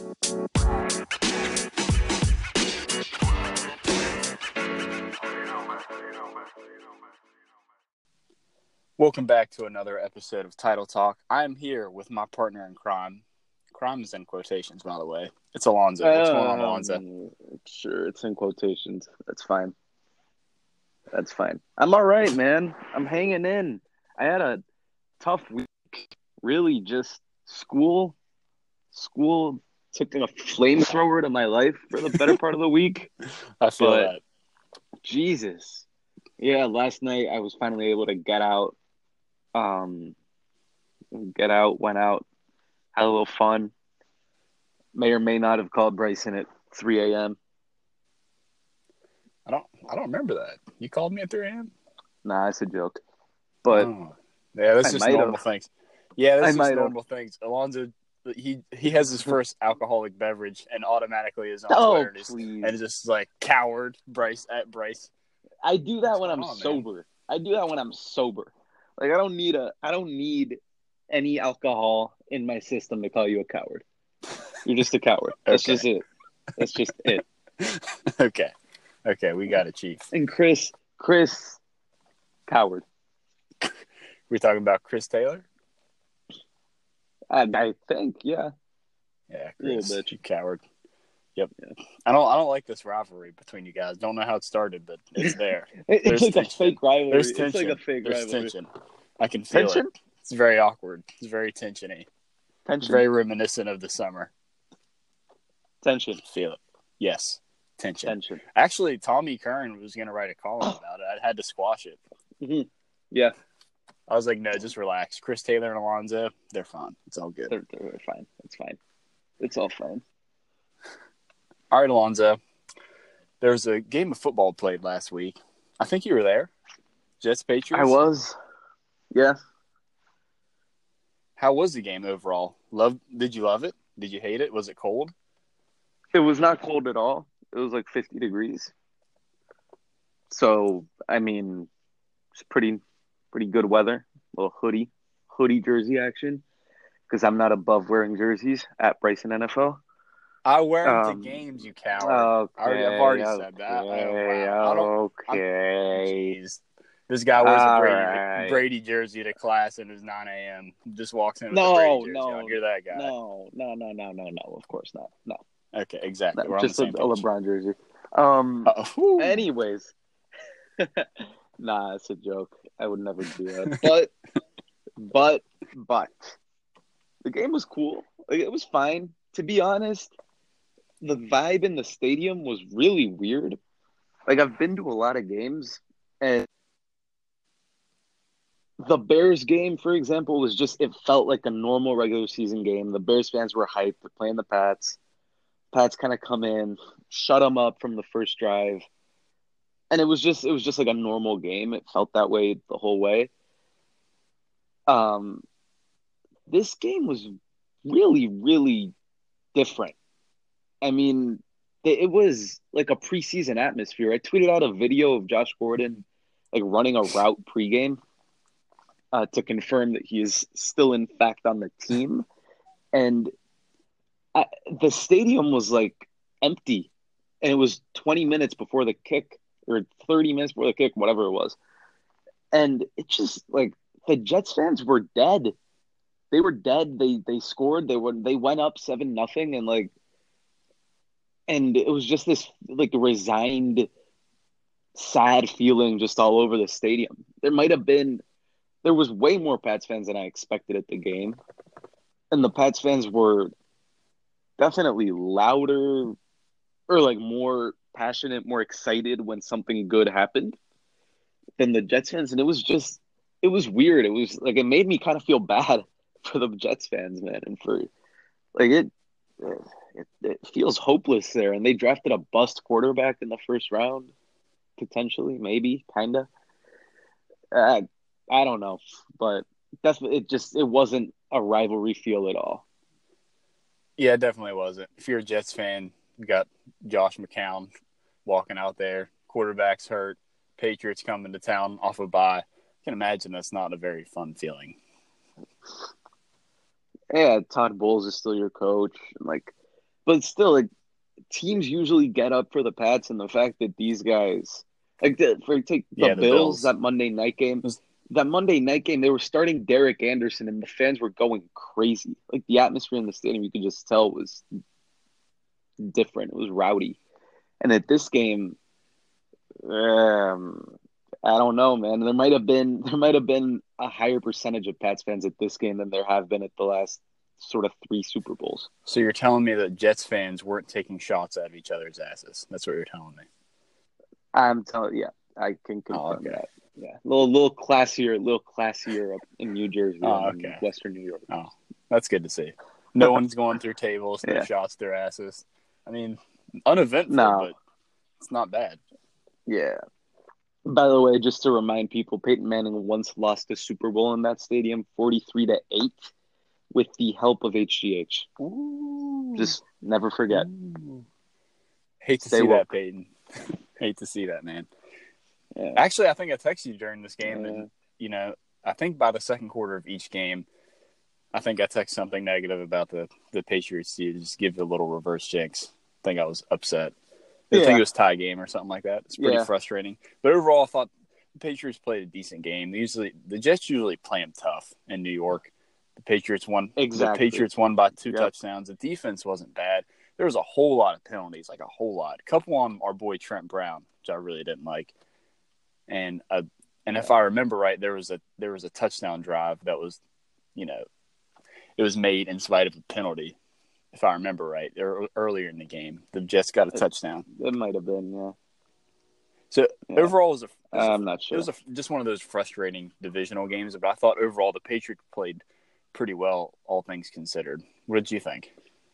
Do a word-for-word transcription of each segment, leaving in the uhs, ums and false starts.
Welcome back to another episode of Title Talk. I am here with my partner in crime. Crime is in quotations, by the way. It's Alonzo. What's going on, Alonzo? Um, sure, it's in quotations. That's fine. That's fine. I'm all right, man. I'm hanging in. I had a tough week. Really, just school. School took a flamethrower to my life for the better part of the week. I feel But, that. Jesus. Yeah, last night I was finally able to get out. Um, get out, went out, had a little fun. May or may not have called Bryson at three a.m. I don't I don't remember that. You called me at three a.m.? Nah, it's a joke. But oh. Yeah, that's I just might normal have. things. Yeah, that's I just might normal things. Alonzo, he he has his first alcoholic beverage and automatically is on Oh, Twitter and is, please. and is just like coward Bryce at Bryce. I do that What's when going I'm on, sober. man? I do that when I'm sober. Like I don't need a I don't need any alcohol in my system to call you a coward. You're just a coward. That's Okay. just it. That's just it. okay. Okay, we got it, Chief. And Chris, Chris, coward. We talking about Chris Taylor? I, I think, yeah. Yeah, A little Chris, bit. you coward. Yep. Yeah. I don't. I don't like this rivalry between you guys. Don't know how it started, but it's there. It, it's There's like tension. a fake rivalry. There's It's tension. like a fake There's rivalry. tension. I can feel Tension? it. It's very awkward. It's very tensiony. It's Tension. very reminiscent of the summer. Tension. Feel it. Yes. Tension. Tension. Actually, Tommy Kern was going to write a column about it. I had to squash it. Mm-hmm. Yeah. I was like, no, just relax. Chris Taylor and Alonzo, they're fine. It's all good. They're, they're fine. It's fine. It's all fine. All right, Alonzo. There was a game of football played last week. I think you were there. Jets Patriots. I was. Yeah. How was the game overall? Love? Did you love it? Did you hate it? Was it cold? It was not cold at all. It was like fifty degrees. So, I mean, it's pretty pretty good weather. A little hoodie, hoodie jersey action. Because I'm not above wearing jerseys at Bryson N F L. I wear them Um, to games, you coward. Okay, I already, I've already okay, said that. I, wow. I don't, okay. Jeez. This guy wears All a Brady, right. Brady jersey to class and it's nine a.m. Just walks in with No, a Brady jersey no, on. You're that guy. No, no, no, no, no, no. Of course not. No. Okay, exactly. No, We're just on a, the a same page. LeBron jersey. Um. Uh-oh. Anyways. Nah, it's a joke. I would never do that. But, but, but, the game was cool. Like, it was fine. To be honest, the vibe in the stadium was really weird. Like, I've been to a lot of games, and the Bears game, for example, was just, it felt like a normal regular season game. The Bears fans were hyped. They're playing the Pats. Pats kind of come in, shut them up from the first drive. And it was just, it was just like a normal game. It felt that way the whole way. Um, this game was really, really different. I mean, it was like a preseason atmosphere. I tweeted out a video of Josh Gordon like running a route pregame uh, to confirm that he is still, in fact, on the team. And I, the stadium was like empty, and it was twenty minutes before the kick or thirty minutes before the kick, whatever it was. And it just like the Jets fans were dead. They were dead. They they scored. They were they went up seven nothing, and like, and it was just this like resigned, sad feeling just all over the stadium. There might have been, there was way more Pats fans than I expected at the game, and the Pats fans were definitely louder or like more passionate, more excited when something good happened than the Jets fans, and it was just, it was weird. It was like, it made me kind of feel bad for the Jets fans, man, and for like it, it, it feels hopeless there. And they drafted a bust quarterback in the first round, potentially, maybe, kinda. I, I don't know, but that's it. Just it wasn't a rivalry feel at all. Yeah, it definitely wasn't. If you're a Jets fan, you got Josh McCown walking out there, quarterback's hurt, Patriots coming to town off a bye. I can imagine that's not a very fun feeling. Yeah, Todd Bowles is still your coach. And like but still, like teams usually get up for the Pats, and the fact that these guys, like the, for take the Yeah, the Bills, Bills. that Monday night game, Was, that Monday night game, they were starting Derek Anderson, and the fans were going crazy. Like the atmosphere in the stadium, you could just tell was different. It was rowdy. And at this game, um, I don't know, man. There might have been there might have been a higher percentage of Pats fans at this game than there have been at the last sort of three Super Bowls. so you're telling me that Jets fans weren't taking shots out of each other's asses? That's what you're telling me. I'm telling you, yeah, I can confirm Oh, okay. that. Yeah, a little, little classier, a little classier up in New Jersey Oh, than okay. in Western New York. Oh, that's good to see. No one's going through tables, no Yeah. shots to their asses. I mean, uneventful, No. but it's not bad. Yeah. By the way, just to remind people, Peyton Manning once lost a Super Bowl in that stadium, forty-three to eight, with the help of H G H. Ooh. Just never forget. Ooh. Hate to Stay see woke. that, Peyton. Hate to see that, man. Yeah. Actually, I think I texted you during this game, Yeah. and you know, I think by the second quarter of each game, I think I texted something negative about the the Patriots to just give a little reverse jinx. I think I was upset. I Yeah. think it was tie game or something like that. It's pretty Yeah. frustrating. But overall, I thought the Patriots played a decent game. They usually the Jets usually play them tough in New York. The Patriots won. Exactly. The Patriots won by two Yep. touchdowns. The defense wasn't bad. There was a whole lot of penalties, like a whole lot. A couple on our boy Trent Brown, which I really didn't like. And uh, and if I remember right, there was a there was a touchdown drive that was, you know, it was made in spite of a penalty. If I remember right, or earlier in the game, the Jets got a touchdown. It might have been, yeah. So Yeah. overall, it was a, it was a I'm not sure. It was a, just one of those frustrating divisional games. But I thought overall the Patriots played pretty well, all things considered. What did you think?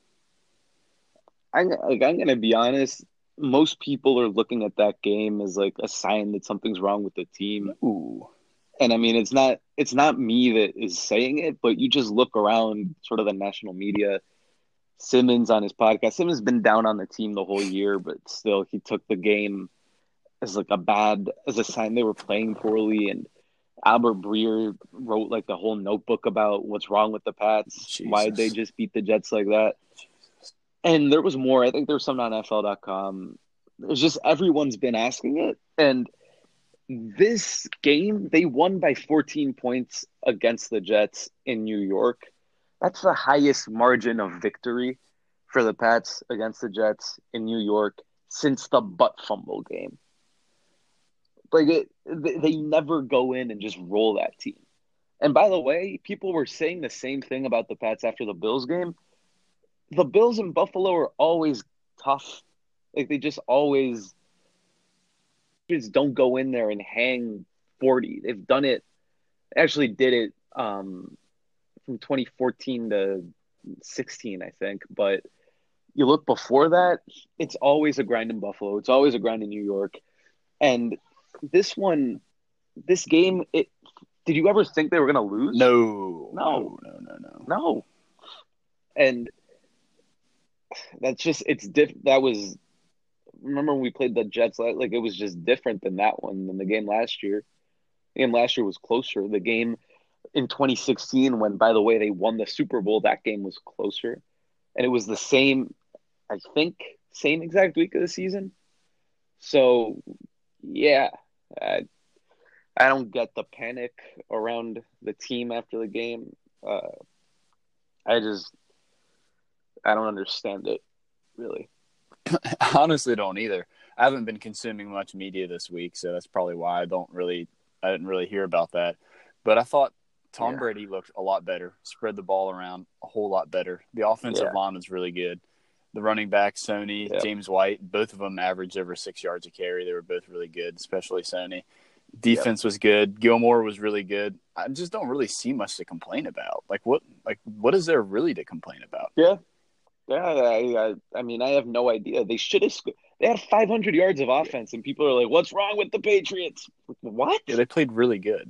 I'm, like, I'm going to be honest. Most people are looking at that game as like a sign that something's wrong with the team. Ooh, And I mean, it's not it's not me that is saying it, but you just look around sort of the national media. Simmons on his podcast. Simmons has been down on the team the whole year, but still he took the game as like a bad as a sign they were playing poorly. And Albert Breer wrote like the whole notebook about what's wrong with the Pats. Jesus. Why did they just beat the Jets like that? And there was more. I think there was something on N F L dot com. It's just everyone's been asking it. And this game, they won by fourteen points against the Jets in New York. That's the highest margin of victory for the Pats against the Jets in New York since the butt fumble game. Like it, they never go in and just roll that team. And by the way, people were saying the same thing about the Pats after the Bills game. The Bills in Buffalo are always tough. Like they just always just don't go in there and hang forty. They've done it. Actually, did it um, from twenty fourteen to sixteen, I think. But you look before that, it's always a grind in Buffalo. It's always a grind in New York. And this one, this game, it. Did you ever think they were going to lose? No, No. no, no, no, No. And that's just it's diff. That was remember when we played the Jets? Like it was just different than that one than the game last year. The game last year was closer. The game in twenty sixteen, when by the way they won the Super Bowl, that game was closer, and it was the same. I think same exact week of the season. So yeah, I, I don't get the panic around the team after the game. Uh, I just I don't understand it, really. I honestly don't either. I haven't been consuming much media this week, so that's probably why I don't really, I didn't really hear about that. But I thought Tom Yeah. Brady looked a lot better, spread the ball around a whole lot better. The offensive Yeah. line was really good. The running back, Sony, Yeah. James White, both of them averaged over six yards a carry. They were both really good, especially Sony. Defense was good. Gilmore was really good. I just don't really see much to complain about. Like what? Like what is there really to complain about? Yeah. Yeah, I, I, I mean, I have no idea. They should have. Sc- they had five hundred yards of offense, and people are like, "What's wrong with the Patriots?" What? Yeah, they played really good.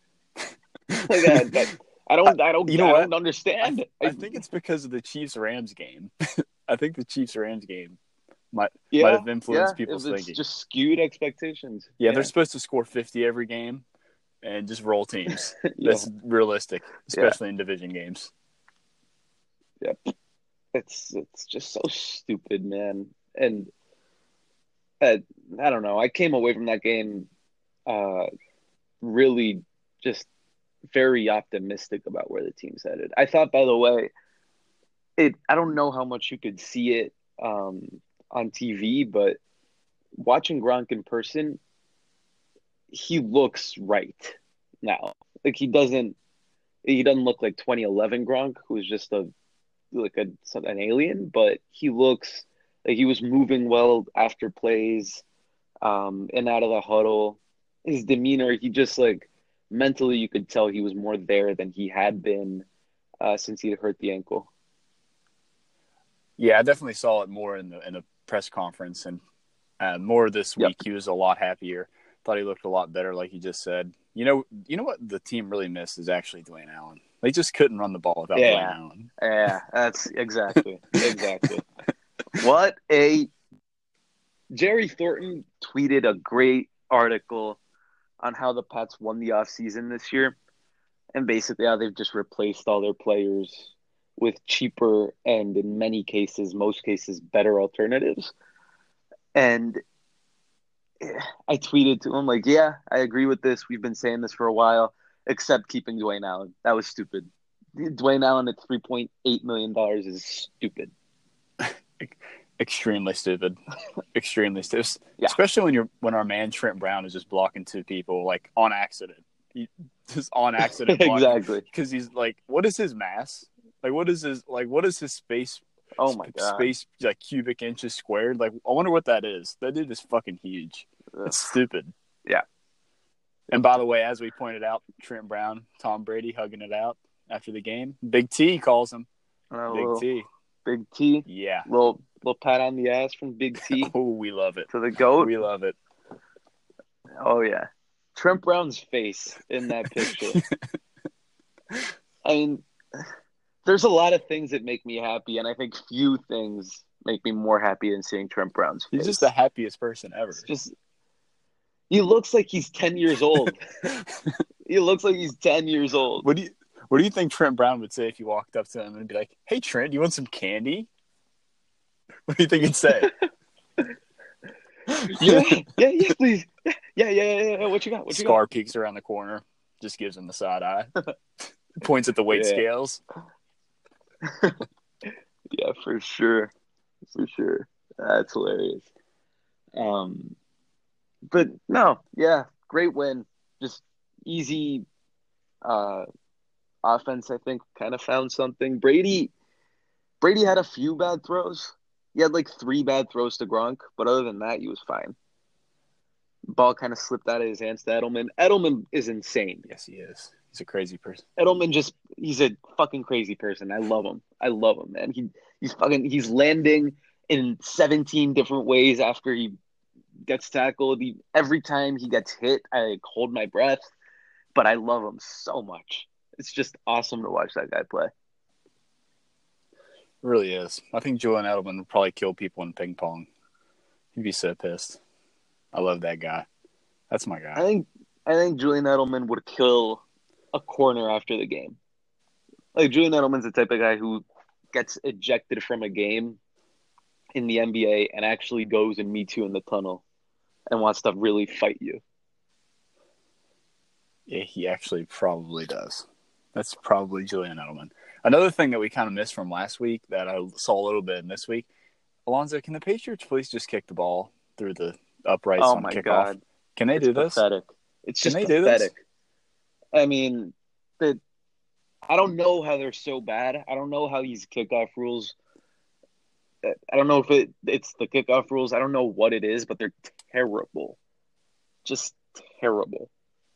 Like, I, that, I don't. I don't. You know I what? don't understand. I think it's because of the Chiefs Rams game. I think the Chiefs Rams game might yeah, might have influenced yeah, people's it's thinking. just skewed expectations. Yeah, they're supposed to score fifty every game and just roll teams. Yeah. That's realistic, especially in division games. Yep. It's it's just so stupid, man. And uh, I don't know. I came away from that game uh, really just very optimistic about where the team's headed. I thought, by the way, it. I don't know how much you could see it um, on T V, but watching Gronk in person, he looks right now. Like he doesn't. He doesn't look like twenty eleven Gronk, who was just a like a an alien, but he looks like he was moving well after plays, um, and out of the huddle. His demeanor, he just like mentally, you could tell he was more there than he had been uh, since he hurt the ankle. Yeah, I definitely saw it more in the in the press conference, and uh, more this Yep. week. He was a lot happier. Thought he looked a lot better, like you just said. You know, you know what the team really missed is actually Dwayne Allen. They just couldn't run the ball without Yeah. Dwayne Allen. Yeah, that's exactly, exactly. What a Jerry Thornton tweeted a great article on how the Pats won the offseason this year, and basically how they've just replaced all their players with cheaper and, in many cases, most cases, better alternatives. And I tweeted to him, like, yeah, I agree with this. We've been saying this for a while, except keeping Dwayne Allen. That was stupid. Dwayne Allen at three point eight million dollars is stupid. Extremely stupid. Extremely stupid. Yeah. Especially when you're when our man Trent Brown is just blocking two people like on accident. He just on accident blocking. Exactly. Because he's like, what is his mass? Like what is his like what is his space Oh my god. space like cubic inches squared? Like I wonder what that is. That dude is fucking huge. Ugh. It's stupid. Yeah. And by the way, as we pointed out, Trent Brown, Tom Brady hugging it out after the game. Big T calls him. Uh, Big little, T. Big T. Yeah. Little little pat on the ass from Big T. Oh, we love it. To the GOAT. We love it. Oh yeah. Trent Brown's face in that picture. I mean, there's a lot of things that make me happy, and I think few things make me more happy than seeing Trent Brown's face. He's just the happiest person ever. It's just he looks like he's ten years old. He looks like he's ten years old. What do you What do you think Trent Brown would say if you walked up to him and be like, "Hey, Trent, you want some candy?" What do you think he'd say? yeah, yeah, yeah, please. Yeah, yeah, yeah, yeah. What you got? What you Scar got? peeks around the corner, just gives him the side eye, points at the weight Yeah. scales. Yeah, for sure, for sure. That's hilarious. Um, but no, yeah, great win. Just easy. Uh, offense, I think, kind of found something. Brady, Brady had a few bad throws. He had like three bad throws to Gronk, but other than that, he was fine. Ball kind of slipped out of his hands to Edelman. Edelman is insane. Yes, he is. He's a crazy person. Edelman just he's a fucking crazy person. I love him. I love him, man. He he's fucking he's landing in seventeen different ways after he gets tackled. He, every time he gets hit, I like, hold my breath. But I love him so much. It's just awesome to watch that guy play. It really is. I think Julian Edelman would probably kill people in ping pong. He'd be so pissed. I love that guy. That's my guy. I think I think Julian Edelman would kill a corner after the game. Like Julian Edelman's the type of guy who gets ejected from a game in the N B A and actually goes and meets you in the tunnel and wants to really fight you. Yeah, he actually probably does. That's probably Julian Edelman. Another thing that we kind of missed from last week that I saw a little bit in this week, Alonzo, can the Patriots please just kick the ball through the uprights Oh on my kickoff? God. Can they It's do this? pathetic. It's Can just they do this? pathetic. I mean, the I don't know how they're so bad. I don't know how these kickoff rules. I don't know if it it's the kickoff rules. I don't know what it is, but they're terrible. Just terrible.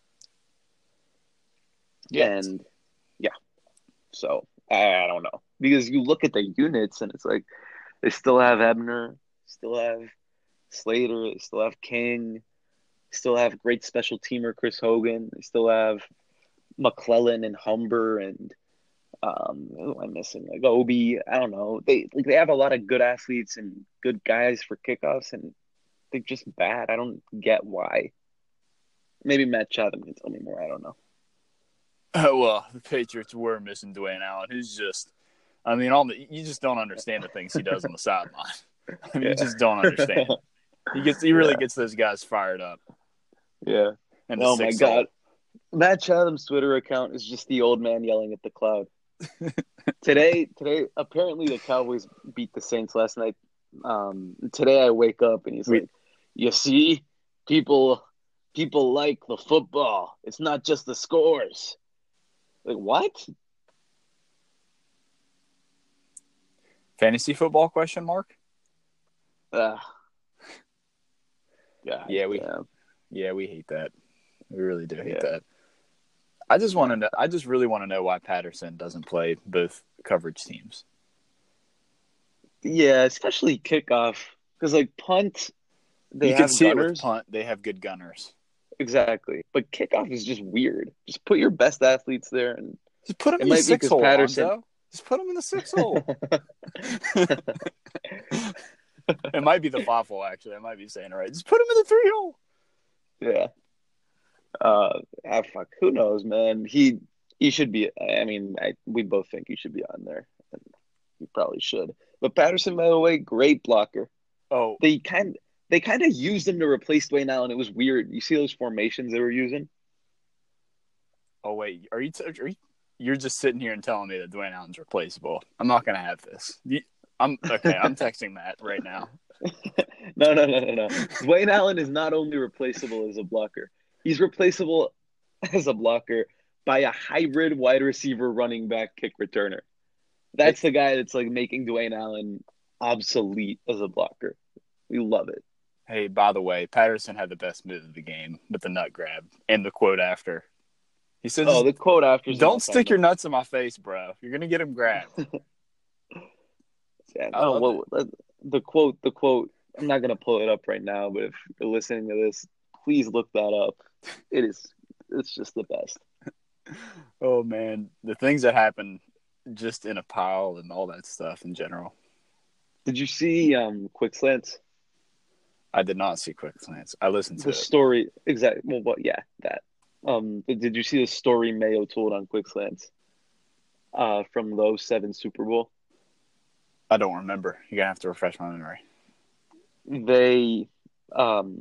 Yeah. And yeah, so I, I don't know because you look at the units and it's like they still have Ebner, still have Slater, they still have King, still have great special teamer Chris Hogan, they still have McClellan and Humber and um, who am I missing? Like Obi, I don't know. They like they have a lot of good athletes and good guys for kickoffs, and they're just bad. I don't get why. Maybe Matt Chatham can tell me more. I don't know. Oh, well, the Patriots were missing Dwayne Allen. He's just, I mean, all the, you just don't understand the things he does on the sideline. I mean, Yeah. you just don't understand. He gets, he really yeah. gets those guys fired up. Yeah. And oh my God, Matt Chatham's Twitter account is just the old man yelling at the cloud. today, today, apparently the Cowboys beat the Saints last night. Um, today I wake up and he's we, like, "You see, people, people like the football. It's not just the scores." Like what? Fantasy football question mark? Uh, God, yeah, we yeah. yeah we hate that. We really do hate yeah. that. I just want to know. I just really want to know why Patterson doesn't play both coverage teams. Yeah, especially kickoff, because like punt, they you have can see gunners. It with punt, they have good gunners. Exactly, but kickoff is just weird. Just put your best athletes there, and just put them in the six hole. Patterson... Alonzo. Just put them in the six hole. It might be the five hole. Actually, I might be saying it right. Just put them in the three hole. Yeah. Uh, ah, fuck. Who knows, man? He he should be. I mean, I, we both think he should be on there. And he probably should. But Patterson, by the way, great blocker. Oh, they kind they kind of used him to replace Dwayne Allen. It was weird. You see those formations they were using? Oh wait, are you? T- are you you're just sitting here and telling me that Dwayne Allen's replaceable? I'm not gonna have this. I'm okay. I'm texting Matt right now. no, no, no, no, no. Dwayne Allen is not only replaceable as a blocker. He's replaceable as a blocker by a hybrid wide receiver, running back, kick returner. That's the guy that's like making Dwayne Allen obsolete as a blocker. We love it. Hey, by the way, Patterson had the best move of the game with the nut grab and the quote after. He says, "Oh, the quote after. Don't stick your nuts in my face, bro. You're gonna get him grabbed." yeah, no, what, the quote, the quote. I'm not gonna pull it up right now, but if you're listening to this, please look that up. It is. It's just the best. Oh man, the things that happen just in a pile and all that stuff in general. Did you see um, Quick Slants? I did not see Quick Slants. I listened to the it. story. Exactly. Well, what? Yeah, that. Um, did you see the story Mayo told on Quick Slants uh, from the oh seven Super Bowl? I don't remember. You're gonna have to refresh my memory. They, um,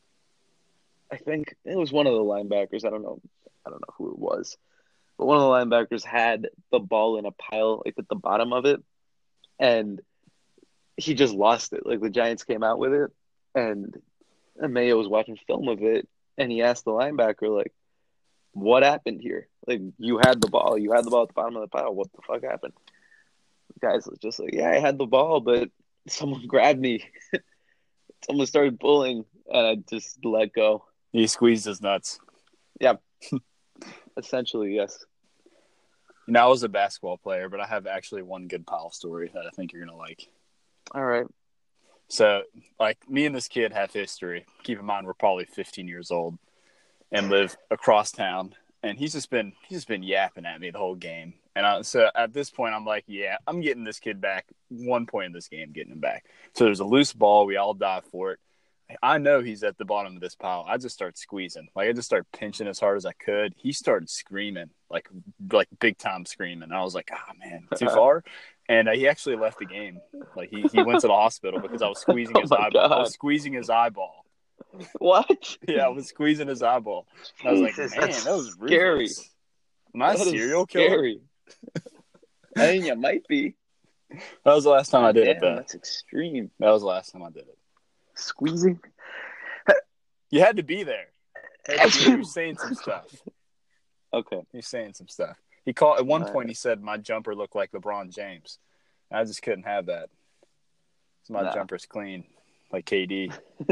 I think it was one of the linebackers. I don't know. I don't know who it was, but one of the linebackers had the ball in a pile, like at the bottom of it, and he just lost it. Like the Giants came out with it, and, and Mayo was watching film of it, and he asked the linebacker, like, "What happened here? Like, you had the ball. You had the ball at the bottom of the pile. What the fuck happened?" The guys was just like, "Yeah, I had the ball, but someone grabbed me. Someone started pulling, and I just let go." He squeezed his nuts. Yeah. Essentially, yes. You know, I was a basketball player, but I have actually one good pile story that I think you're going to like. All right. So, like, me and this kid have history. Keep in mind, we're probably fifteen years old and live across town. And he's just been he's just been yapping at me the whole game. And I, so at this point, I'm like, yeah, I'm getting this kid back. One point in this game, getting him back. So there's a loose ball. We all dive for it. I know he's at the bottom of this pile. I just start squeezing. Like, I just started pinching as hard as I could. He started screaming, like like big time screaming. I was like, ah, oh, man, too far. And uh, he actually left the game. Like, he, he went to the hospital because I was squeezing his oh eyeball. God. I was squeezing his eyeball. What? Yeah, I was squeezing his eyeball. Jesus, I was like, man, that was scary. Ruthless. Am I a that serial killer? I mean, you might be. That was the last time God I did damn, it, though. That's extreme. That was the last time I did it. Squeezing? You had to be there. He was saying some stuff. Okay. He was saying some stuff. He called at one All point. Right. He said my jumper looked like LeBron James. I just couldn't have that. So my nah. jumper's clean, like K D.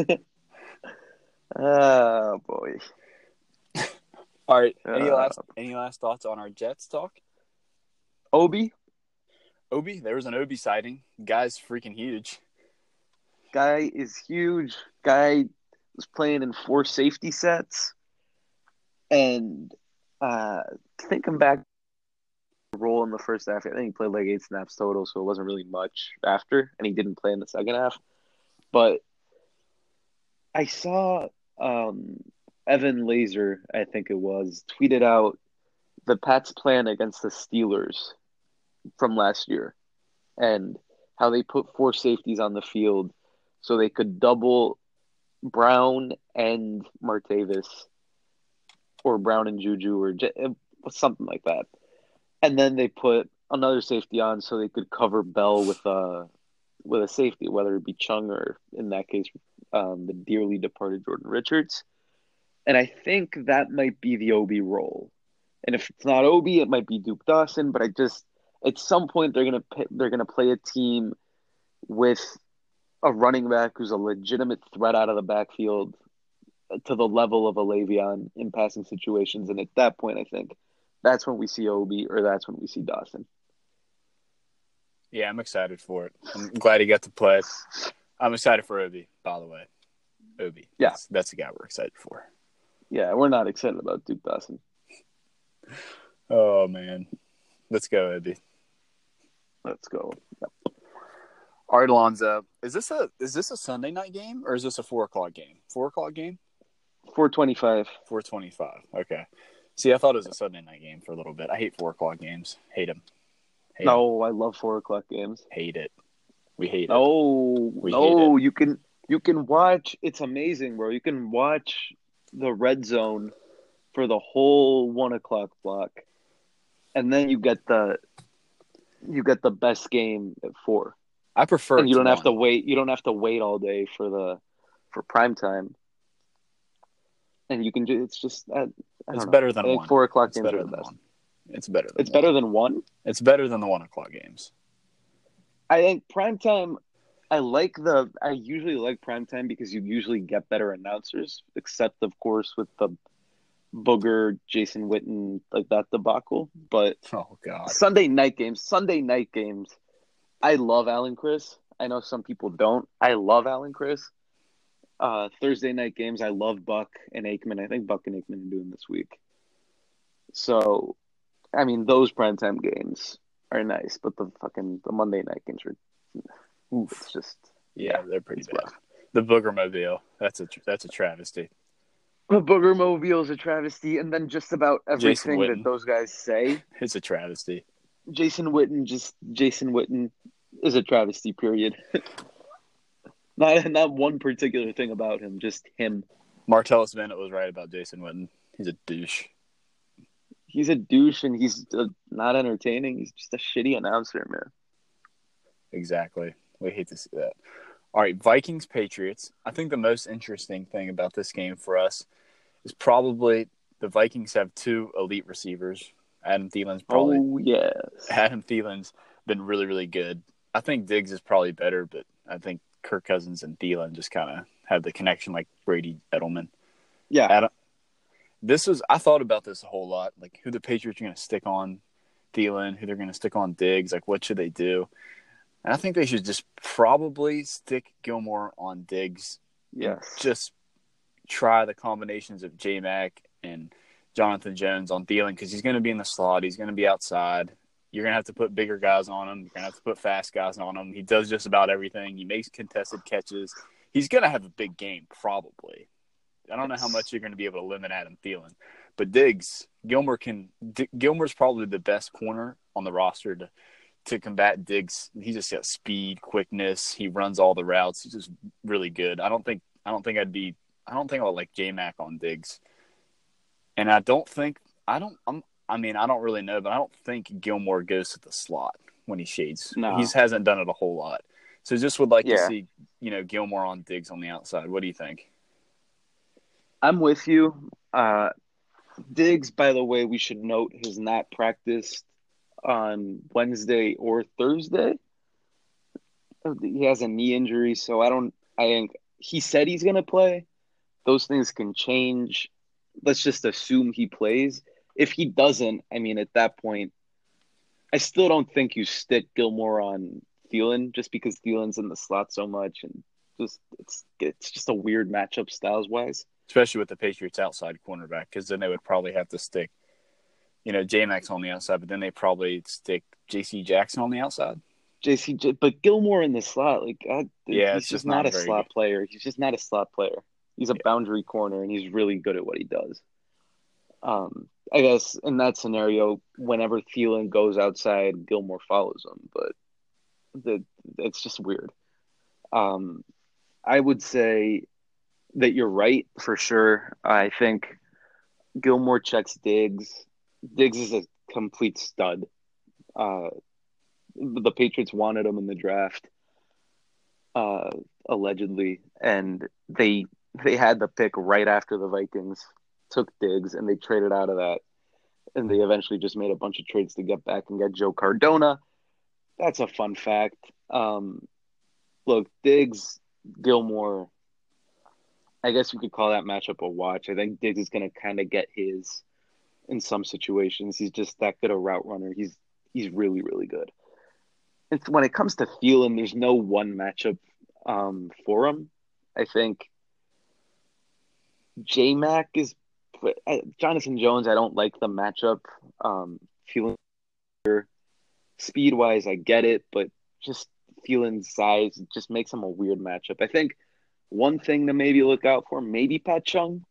Oh boy. All right. Any uh, last any last thoughts on our Jets talk? Obi. Obi. There was an Obi sighting. Guy's freaking huge. Guy is huge. Guy was playing in four safety sets, and uh, thinking back, role in the first half, I think he played like eight snaps total, so it wasn't really much after, and he didn't play in the second half. But I saw um, Evan Laser, I think it was, tweeted out the Pats' plan against the Steelers from last year. and how they put four safeties on the field so they could double Brown and Martavis, or Brown and Juju, or something like that. And then they put another safety on so they could cover Bell with a with a safety, whether it be Chung or in that case, um, the dearly departed Jordan Richards. And I think that might be the Obi role. And if it's not Obi, it might be Duke Dawson. But I just at some point they're gonna they're gonna play a team with a running back who's a legitimate threat out of the backfield to the level of a Le'Veon in passing situations. And at that point, I think that's when we see Obi, or that's when we see Dawson. Yeah, I'm excited for it. I'm glad he got to play. I'm excited for Obi, by the way. Obi. Yeah. That's, that's the guy we're excited for. Yeah, we're not excited about Duke Dawson. Oh, man. Let's go, Obi. Let's go. Yep. All right, Alonzo. Is this a is this a Sunday night game or is this a four o'clock game? Four o'clock game? Four twenty-five. Four twenty-five. Okay. See, I thought it was a Sunday night game for a little bit. I hate four o'clock games. Hate them. Hate no, them. I love four o'clock games. Hate it. We hate no, it. We no, hate you can you can watch. It's amazing, bro. You can watch the red zone for the whole one o'clock block, and then you get the you get the best game at four. I prefer. And you don't to have one. to wait. You don't have to wait all day for the for prime time. And you can just. It's just. I, I it's know. better than I think one. Four o'clock it's games better are the than best. One. It's better. Than it's one. better than one. It's better than the one o'clock games. I think prime time. I like the. I usually like prime time because you usually get better announcers, except of course with the Booger, Jason Witten, like that debacle. But oh god, Sunday night games. Sunday night games. I love Alan Chris. I know some people don't. I love Alan Chris. Uh, Thursday night games. I love Buck and Aikman. I think Buck and Aikman are doing this week. So, I mean, those primetime games are nice, but the fucking the Monday night games are. Oof, it's just yeah, yeah they're pretty bad. Rough. The Boogermobile. That's a that's a travesty. The Boogermobile is a travesty, and then just about everything that those guys say. It's a travesty. Jason Witten, just Jason Witten, is a travesty. Period. not not one particular thing about him, just him. Martellus Bennett was right about Jason Witten. He's a douche. He's a douche, and he's uh, not entertaining. He's just a shitty announcer, man. Exactly. We hate to see that. All right, Vikings Patriots. I think the most interesting thing about this game for us is probably the Vikings have two elite receivers. Adam Thielen's probably oh yes. Adam Thielen's been really really good. I think Diggs is probably better, but I think Kirk Cousins and Thielen just kind of have the connection like Brady Edelman. Yeah. Adam, this was I thought about this a whole lot, like who the Patriots are going to stick on Thielen, who they're going to stick on Diggs, like what should they do? And I think they should just probably stick Gilmore on Diggs. Yes. Just try the combinations of J-Mac and Jonathan Jones on Thielen because he's going to be in the slot. He's going to be outside. You're going to have to put bigger guys on him. You're going to have to put fast guys on him. He does just about everything. He makes contested catches. He's going to have a big game probably. I don't yes. know how much you're going to be able to limit Adam Thielen. But Diggs, Gilmore can D- Gilmore's probably the best corner on the roster to to combat Diggs. He just got speed, quickness. He runs all the routes. He's just really good. I don't think I don't think I'd be I don't think I would like J-Mac on Diggs. And I don't think I don't I'm, I mean I don't really know, but I don't think Gilmore goes to the slot when he shades. No. He hasn't done it a whole lot. So just would like yeah. to see, you know, Gilmore on Diggs on the outside. What do you think? I'm with you. Uh, Diggs, by the way, we should note, has not practiced on Wednesday or Thursday. He has a knee injury, so I don't I think he said he's going to play. Those things can change. Let's just assume he plays. If he doesn't, I mean, at that point, I still don't think you stick Gilmore on Thielen just because Thielen's in the slot so much, and just it's it's just a weird matchup styles wise. Especially with the Patriots outside cornerback, because then they would probably have to stick, you know, J-Max on the outside, but then they probably stick J C Jackson on the outside. J C, but Gilmore in the slot, like, God, yeah, he's it's just, just not, not a slot good. player. He's just not a slot player. He's a yeah. boundary corner, and he's really good at what he does. Um, I guess in that scenario, whenever Thielen goes outside, Gilmore follows him. But The it's just weird. Um, I would say that you're right for sure. I think Gilmore checks Diggs. Diggs is a complete stud. Uh, the Patriots wanted him in the draft, uh, allegedly, and they they had the pick right after the Vikings took Diggs, and they traded out of that, and they eventually just made a bunch of trades to get back and get Joe Cardona. That's a fun fact. Um, look, Diggs, Gilmore. I guess you could call that matchup a watch. I think Diggs is going to kind of get his in some situations. He's just that good a route runner. He's he's really really good. It's, when it comes to Thielen, there's no one matchup um, for him. I think J Mac is uh, Jonathan Jones. I don't like the matchup. Um, Thielen speed wise, I get it, but just Thielen's size just makes him a weird matchup. I think one thing to maybe look out for, maybe Pat Chung,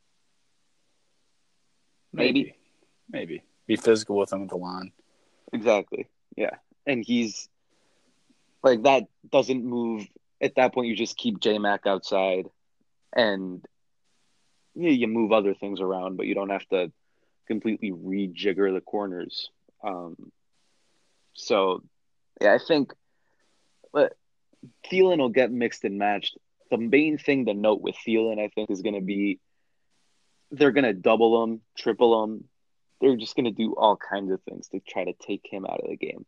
maybe. Maybe, maybe be physical with him at the line. Exactly. Yeah. And he's like that doesn't move at that point. You just keep J Mac outside and yeah, you move other things around, but you don't have to completely rejigger the corners. Um, so yeah, I think but Thielen will get mixed and matched. The main thing to note with Thielen, I think, is going to be they're going to double him, triple him. They're just going to do all kinds of things to try to take him out of the game.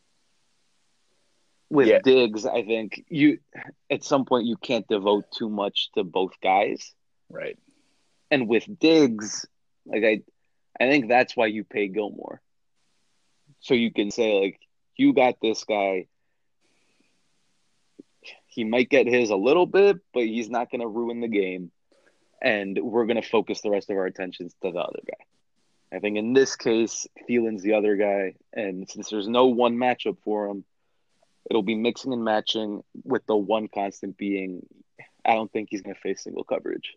Yeah, With Diggs, I think you at some point you can't devote too much to both guys. right. And with Diggs, like I I think that's why you pay Gilmore. So you can say like you got this guy. He might get his a little bit, but he's not going to ruin the game. And we're going to focus the rest of our attentions to the other guy. I think in this case, Thielen's the other guy. And since there's no one matchup for him, it'll be mixing and matching with the one constant being, I don't think he's going to face single coverage.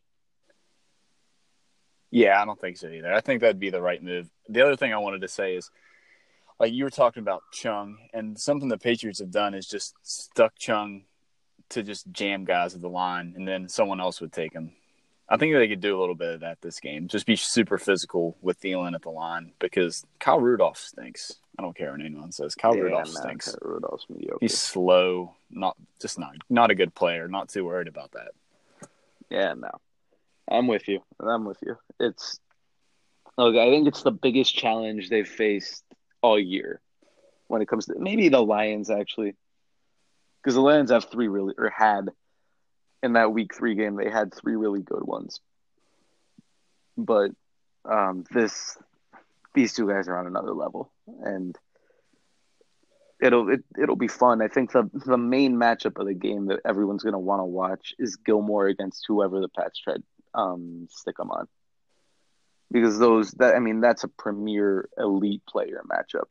Yeah, I don't think so either. I think that'd be the right move. The other thing I wanted to say is, like you were talking about Chung, and something the Patriots have done is just stuck Chung to just jam guys at the line, and then someone else would take him. I think they could do a little bit of that this game. Just be super physical with Thielen at the line because Kyle Rudolph stinks. I don't care what anyone says. Kyle Yeah, Rudolph nah, stinks. Rudolph's mediocre. He's slow, not just not not a good player. Not too worried about that. Yeah, no. I'm with you. I'm with you. It's look, I think it's the biggest challenge they've faced all year when it comes to maybe the Lions actually. Because the Lions have three really or had in that week three game, they had three really good ones. But um, this these two guys are on another level, and it'll it, it'll be fun. I think the the main matchup of the game that everyone's going to want to watch is Gilmore against whoever the Pats try um stick them on, because those that I mean that's a premier elite player matchup.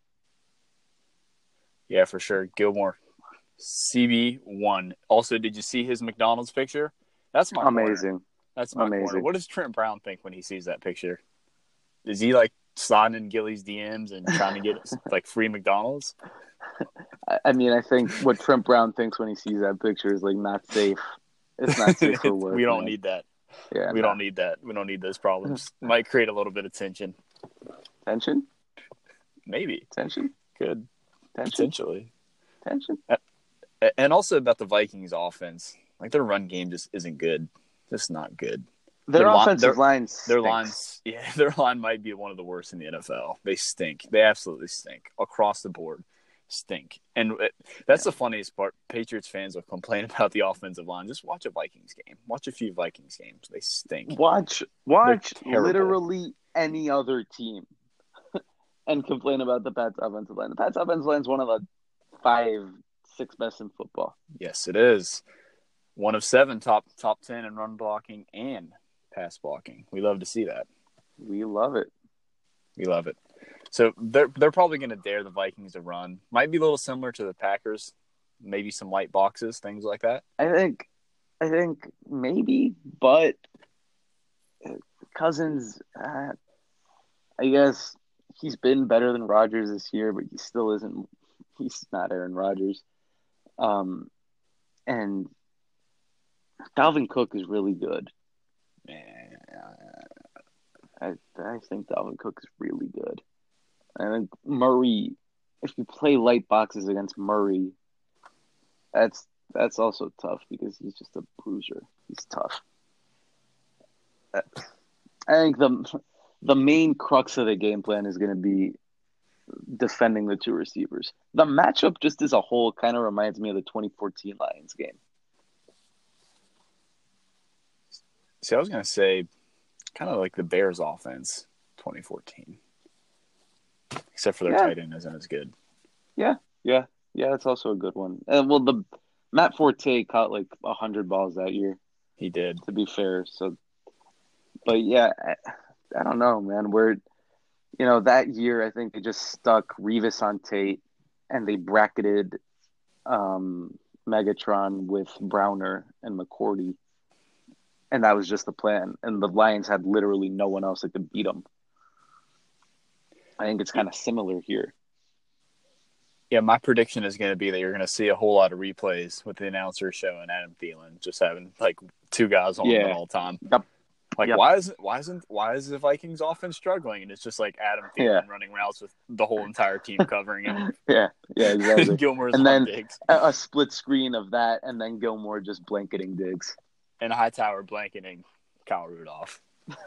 Yeah, for sure. Gilmore, C B one. Also, did you see his McDonald's picture? That's my Amazing. Corner. That's my Amazing. corner. What does Trent Brown think when he sees that picture? Is he like sliding in Gilly's D Ms and trying to get like free McDonald's? I mean, I think what Trent Brown thinks when he sees that picture is like not safe. It's not safe for work. We don't man. need that. Yeah, we nah. don't need that. We don't need those problems. Might create a little bit of tension. Tension? Maybe. Tension? Good. Tension? Potentially. Tension? And also about the Vikings offense. Like their run game just isn't good. Just not good. Their, their offensive line, line Their lines, yeah, their line might be one of the worst in the N F L. They stink. They absolutely stink. Across the board, stink. And it, that's yeah. the funniest part. Patriots fans will complain about the offensive line. Just watch a Vikings game. Watch a few Vikings games. They stink. Watch, watch literally any other team and complain about the Pats offensive line. The Pats offensive line is one of the five, six best in football. Yes, it is. One of seven top top ten in run blocking and pass blocking. We love to see that. We love it. We love it. So they're they're probably going to dare the Vikings to run. Might be a little similar to the Packers. Maybe some light boxes, things like that. I think, I think maybe, but Cousins, uh, I guess he's been better than Rodgers this year, but he still isn't He's not Aaron Rodgers. Um, and Dalvin Cook is really good. I I think Dalvin Cook is really good. I think Murray, if you play light boxes against Murray, that's that's also tough because he's just a bruiser. He's tough. I think the the main crux of the game plan is going to be defending the two receivers. The matchup just as a whole kind of reminds me of the twenty fourteen Lions game. See, I was going to say kind of like the Bears offense twenty fourteen. Except for their Yeah. tight end isn't as good. Yeah, yeah, yeah. That's also a good one. And well, the Matt Forte caught like a hundred balls that year. He did. To be fair, so. But yeah, I, I don't know, man. We're, you know, that year I think they just stuck Revis on Tate, and they bracketed um, Megatron with Browner and McCourty, and that was just the plan. And the Lions had literally no one else that could beat them. I think it's kind of similar here. Yeah, my prediction is going to be that you're going to see a whole lot of replays with the announcer showing Adam Thielen just having like two guys on him Yeah. at all time. Yep. Like Yep. why is it, why isn't why is the Vikings offense struggling? And it's just like Adam Thielen Yeah. running routes with the whole entire team covering him. Yeah, yeah, exactly. Gilmore's And on then Diggs. a, a split screen of that, and then Gilmore just blanketing Diggs. And Hightower blanketing Kyle Rudolph.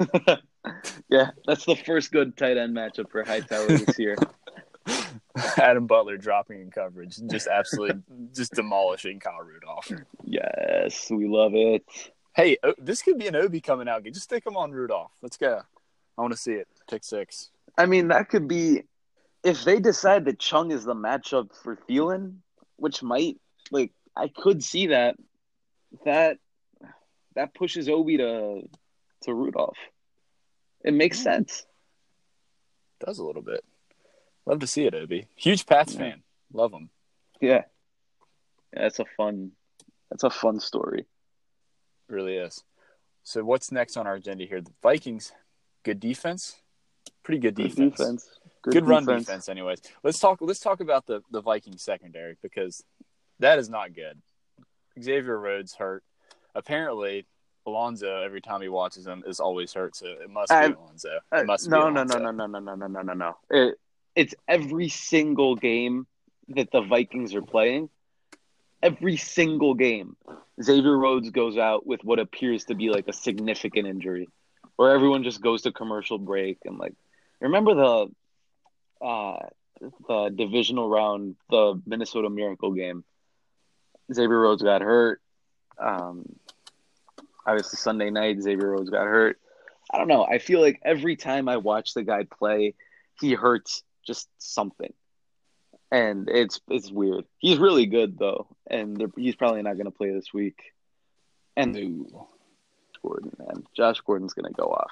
Yeah, that's the first good tight end matchup for Hightower this year. Adam Butler dropping in coverage, just absolutely just demolishing Kyle Rudolph. Yes, we love it. Hey, this could be an Obi coming out. Just stick him on Rudolph. Let's go. I want to see it. Pick six. I mean, that could be if they decide that Chung is the matchup for Thielen, which might like I could see that. That that pushes Obi to to Rudolph. It makes sense. It does a little bit. Love to see it, Obi. Huge Pats Yeah. fan. Love him. Yeah. yeah, that's a fun. That's a fun story. It really is. So what's next on our agenda here? The Vikings, good defense, pretty good defense. Good defense. Good, Good run defense. defense. Anyways, let's talk. Let's talk about the the Vikings secondary because that is not good. Xavier Rhodes hurt. Apparently, Alonzo every time he watches him is always hurt. So it must be I- Alonzo. Uh, It must no, be no, Alonzo. no, no, no, no, no, no, no, no, no. It, it's every single game that the Vikings are playing. Every single game, Xavier Rhodes goes out with what appears to be like a significant injury, where everyone just goes to commercial break and like. Remember the, uh, the divisional round, the Minnesota Miracle game. Xavier Rhodes got hurt. Um, obviously Sunday night, Xavier Rhodes got hurt. I don't know. I feel like every time I watch the guy play, he hurts just something, and it's it's weird. He's really good though, and he's probably not going to play this week. And No. Gordon, man, Josh Gordon's going to go off.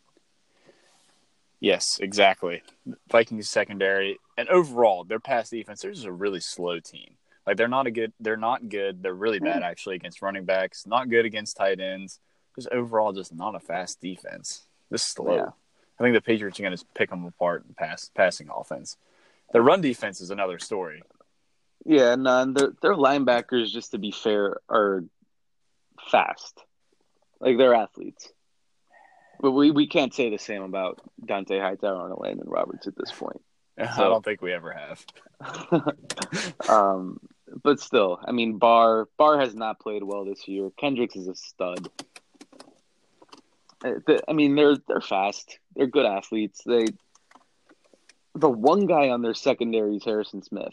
Yes, exactly. Vikings secondary and overall their pass defense. They're just a really slow team. Like they're not a good. They're not good. They're really bad actually against running backs. Not good against tight ends. Just overall, just not a fast defense. Just slow. Yeah. I think the Patriots are going to pick them apart in pass passing offense. The run defense is another story. Yeah, no, and their their linebackers, just to be fair, are fast. Like they're athletes. But we, we can't say the same about Dante Hightower and Landon Roberts at this point. I So- don't think we ever have. um, but still, I mean, Barr Barr has not played well this year. Kendricks is a stud. Uh, the- I mean, they're they're fast. They're good athletes. They the one guy on their secondary is Harrison Smith,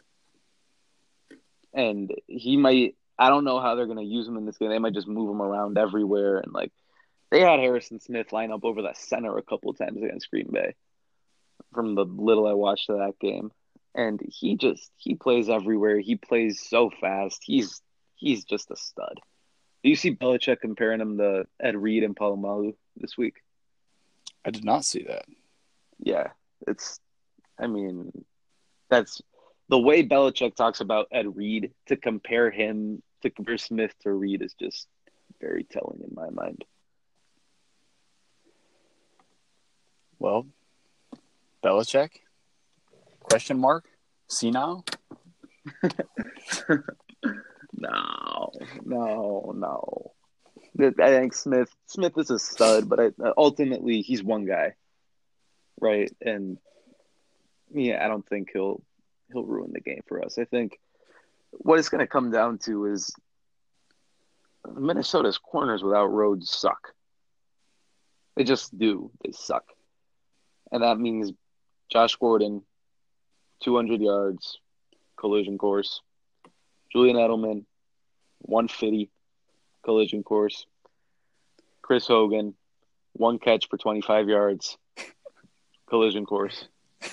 and he might. I don't know how they're going to use him in this game. They might just move him around everywhere, and like they had Harrison Smith line up over the center a couple of times against Green Bay. From the little I watched of that game, and he just he plays everywhere. He plays so fast. He's he's just a stud. Do you see Belichick comparing him to Ed Reed and Palomalu this week? I did not see that. Yeah, it's. I mean, that's the way Belichick talks about Ed Reed. To compare him to compare Smith to Reed is just very telling in my mind. Well, Belichick? Question mark? Senile? No, no, no. I think Smith Smith is a stud, but I, ultimately he's one guy, right? And yeah, I don't think he'll he'll ruin the game for us. I think what it's going to come down to is Minnesota's corners without Rhodes suck. They just do. They suck, and that means Josh Gordon, two hundred yards, collision course. Julian Edelman, one fifty, collision course. Chris Hogan, one catch for twenty-five yards, collision course.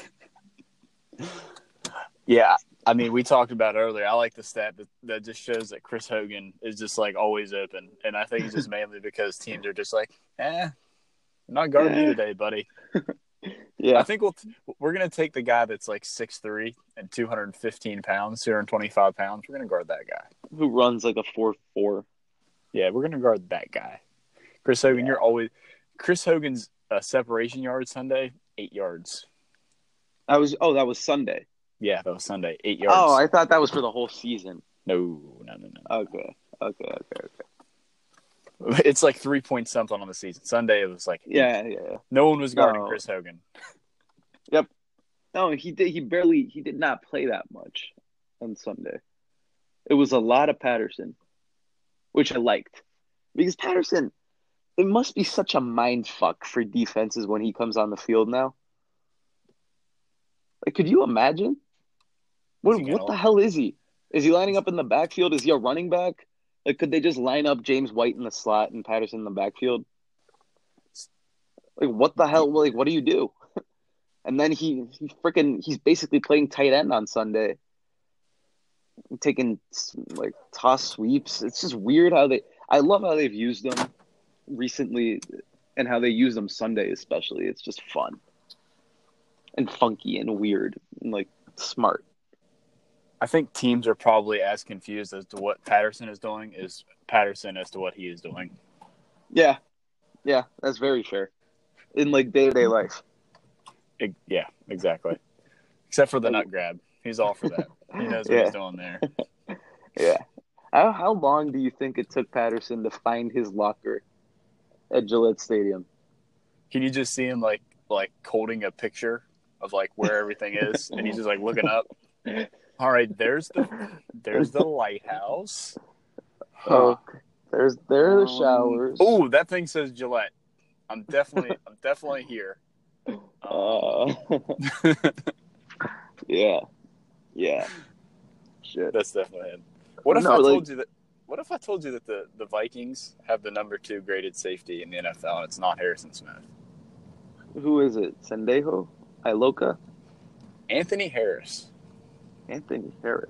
Yeah, I mean, we talked about it earlier. I like the stat that, that just shows that Chris Hogan is just like always open, and I think it's just mainly because teams are just like, eh, I'm not guarding you today, buddy. Yeah, I think we'll we're gonna take the guy that's like six three and two hundred fifteen pounds, two hundred twenty-five pounds. We're gonna guard that guy who runs like a four four. Yeah, we're gonna guard that guy. Chris Hogan, Yeah. you're always Chris Hogan's uh, separation yard Sunday, eight yards. I was oh that was Sunday. Yeah, that was Sunday, eight yards. Oh, I thought that was for the whole season. No, no, no, no. Okay, okay, okay, okay. It's like three point something on the season. Sunday it was like yeah, yeah. yeah. No one was guarding no. Chris Hogan. Yep. No, he did. He barely. He did not play that much on Sunday. It was a lot of Patterson, which I liked because Patterson. It must be such a mind fuck for defenses when he comes on the field now. Like, could you imagine? What what the hell is he? Is he lining up in the backfield? Is he a running back? Like, could they just line up James White in the slot and Patterson in the backfield? Like, what the hell? Like, what do you do? And then he, he freaking, he's basically playing tight end on Sunday. Taking, like, toss sweeps. It's just weird how they, I love how they've used them recently and how they use them Sunday especially. It's just fun. And funky and weird and, like, smart. I think teams are probably as confused as to what Patterson is doing as Patterson as to what he is doing. Yeah. Yeah, that's very fair. In, like, day-to-day life. It, yeah, exactly. Except for the nut grab. He's all for that. He knows what yeah. he's doing there. Yeah. How, how long do you think it took Patterson to find his locker at Gillette Stadium? Can you just see him, like, like holding a picture of, like, where everything is? And he's just, like, looking up. All right, there's the there's the lighthouse. Oh, there's there are the showers. Oh, that thing says Gillette. I'm definitely I'm definitely here. Uh, yeah, yeah. Shit, that's definitely it. What if no, I like, told you that? What if I told you that the, the Vikings have the number two graded safety in the N F L and it's not Harrison Smith? Who is it? Sendejo? Iloka? Anthony Harris. Anthony Harris.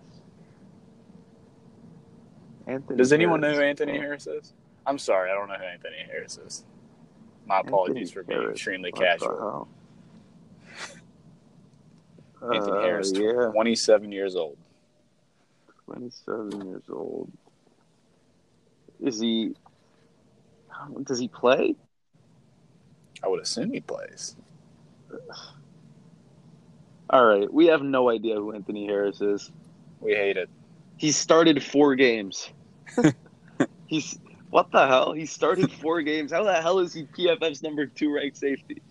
Anthony Does anyone Harris. know who Anthony Harris is? I'm sorry, I don't know who Anthony Harris is. My apologies Anthony for being Harris. extremely What casual. Anthony uh, Harris, yeah. twenty-seven years old. twenty-seven years old. Is he? Does he play? I would assume he plays. All right, we have no idea who Anthony Harris is. We hate it. He started four games. He's what the hell? He started four games. How the hell is he P F F's number two ranked safety?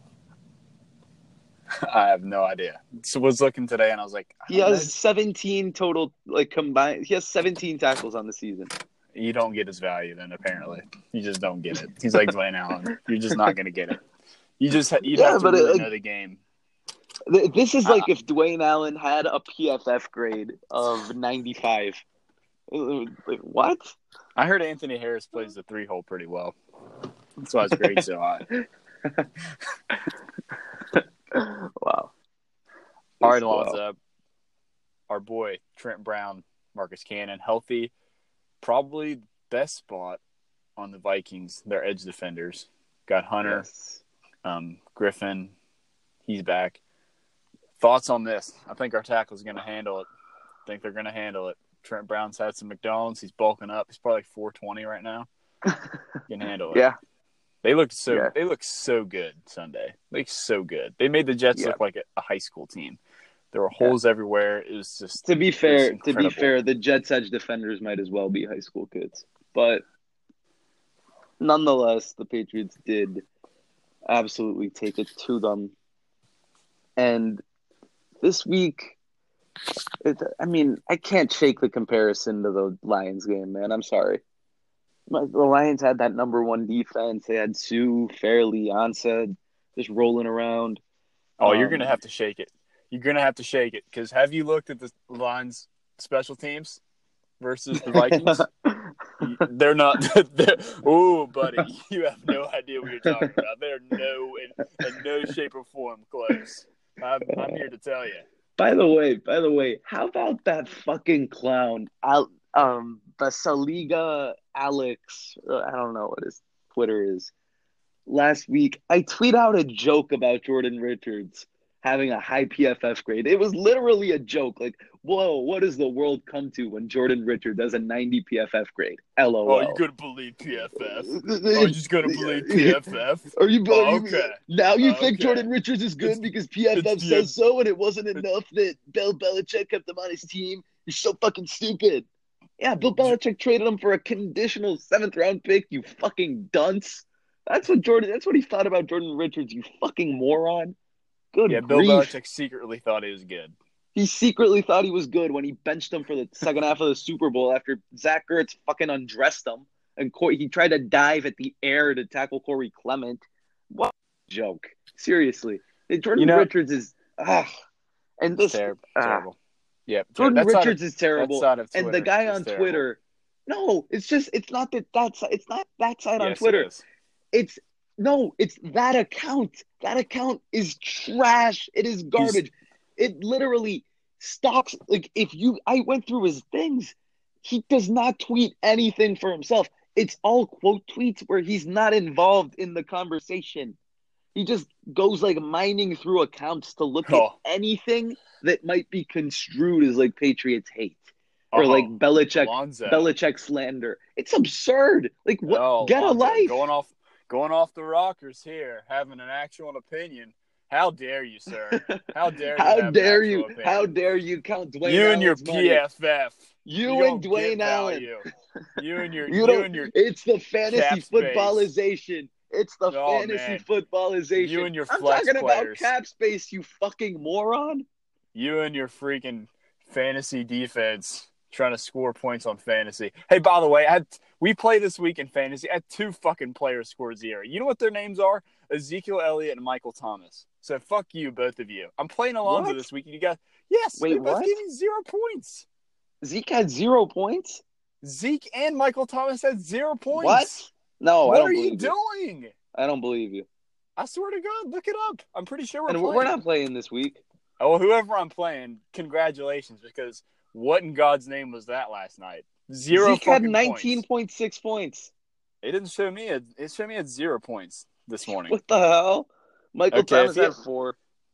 I have no idea. So I was looking today and I was like, he has seventeen total, like combined. He has seventeen tackles on the season. You don't get his value then. Apparently, you just don't get it. He's like Dwayne Allen. You're just not going to get it. You just you yeah, have to but really it, know the game. This is like uh, if Dwayne Allen had a P F F grade of ninety-five. Like, what? I heard Anthony Harris plays the three hole pretty well. That's why his grade's so high. Wow. All right, Alonzo. Well. Our boy Trent Brown, Marcus Cannon, healthy. Probably best spot on the Vikings. Their edge defenders. Got Hunter, yes. um, Griffin. He's back. Thoughts on this? I think our tackle's going to handle it. I think they're going to handle it. Trent Brown's had some McDonald's. He's bulking up. He's probably like four twenty right now. He can handle it. Yeah. They looked so yeah. they look so good Sunday. They look so good. They made the Jets yeah. look like a, a high school team. There were holes yeah. everywhere. It was just to be fair. To be fair, the Jets' edge defenders might as well be high school kids, but nonetheless, the Patriots did absolutely take it to them. And this week, it, I mean, I can't shake the comparison to the Lions game, man. I'm sorry. The Lions had that number one defense. They had Sue, Fairley, Ansah just rolling around. Oh, um, you're going to have to shake it. You're going to have to shake it because have you looked at the Lions special teams versus the Vikings? They're not – oh, buddy, you have no idea what you're talking about. They're no in, in no shape or form close. I'm, I'm here to tell you. By the way, by the way, how about that fucking clown, Al, um, Basaliga Alex? I don't know what his Twitter is. Last week, I tweet out a joke about Jordan Richards having a high P F F grade. It was literally a joke. Like, whoa, what does the world come to when Jordan Richards has a ninety P F F grade? L O L. Oh, you're going to believe P F F? Oh, you're just going to believe P F F? Are you, oh, are you okay. Now you okay. think Jordan Richards is good it's, because P F F says so and it wasn't enough that Bill Belichick kept him on his team? You're so fucking stupid. Yeah, Bill Belichick traded him for a conditional seventh round pick, you fucking dunce. That's what Jordan. That's what he thought about Jordan Richards, you fucking moron. Good Yeah, grief. Bill Belichick secretly thought he was good. He secretly thought he was good when he benched him for the second half of the Super Bowl after Zach Ertz fucking undressed him. And Corey, he tried to dive at the air to tackle Corey Clement. What a joke. Seriously. Jordan you know, Richards is ah, and this terrible. Ah, terrible. Yeah, Jordan Richards of, is terrible. And the guy on terrible. Twitter, no, it's just it's not that that's it's not that side yes, on Twitter. It it's no, it's that account. That account is trash. It is garbage. He's, it literally stalks. Like if you, I went through his things. He does not tweet anything for himself. It's all quote tweets where he's not involved in the conversation. He just goes like mining through accounts to look oh. at anything that might be construed as like Patriots hate or uh-huh. like Belichick Alonzo. Belichick slander. It's absurd. Like what? Oh, get Alonzo, a life. Going off, going off the rockers here, having an actual opinion. How dare you, sir? How dare you? How have dare an you? Opinion? How dare you count Dwayne? You Allen's and your money. P F F. You, you and Dwayne Allen. You and your. you, you and your. It's the fantasy space. footballization. It's the oh, fantasy man. footballization. You and your I'm flex talking players. about cap space, you fucking moron. You and your freaking fantasy defense trying to score points on fantasy. Hey, by the way, I had, we play this week in fantasy. I had two fucking players score zero. You know what their names are? Ezekiel Elliott and Michael Thomas. So fuck you, both of you. I'm playing Alonzo what? this week, and you got yes. Wait, they both what? gave me zero points. Zeke had zero points. Zeke and Michael Thomas had zero points. What? No, what I don't are believe you doing? I don't believe you. I swear to God, look it up. I'm pretty sure we're and playing. we're not playing this week. Oh, well, whoever I'm playing, congratulations, because what in God's name was that last night? Zero. Zeke had nineteen point six points. It didn't show me. A, it showed me at zero points this morning. What the hell? Michael okay, Thomas had four.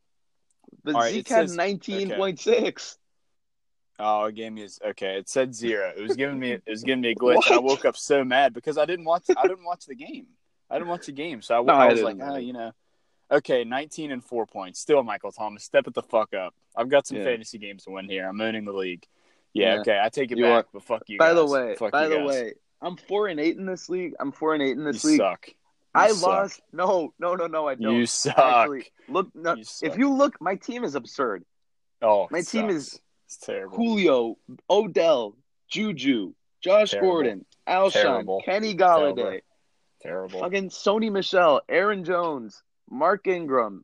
But right, Zeke had says, nineteen point six. Okay. Oh, it gave me a, okay. It said zero. It was giving me. It was giving me a glitch. What? And I woke up so mad because I didn't watch. I didn't watch the game. I didn't watch the game, so I, no, I was I like, oh, you know, okay, nineteen and four points. Still, Michael Thomas, step it the fuck up. I've got some yeah. fantasy games to win here. I'm owning the league. Yeah, yeah. okay, I take it you back. Are. But fuck you. By guys. the way, fuck by you the guys. way, I'm four and eight in this league. I'm four and eight in this you league. Suck. You I suck. lost. No, no, no, no. I don't. You suck. Actually, look, no, you suck. if you look, my team is absurd. Oh, my team sucks. is it's terrible. Julio, Odell, Juju, Josh terrible. Gordon, Alshon, terrible. Kenny Galladay, terrible. terrible. fucking Sony Michel, Aaron Jones, Mark Ingram,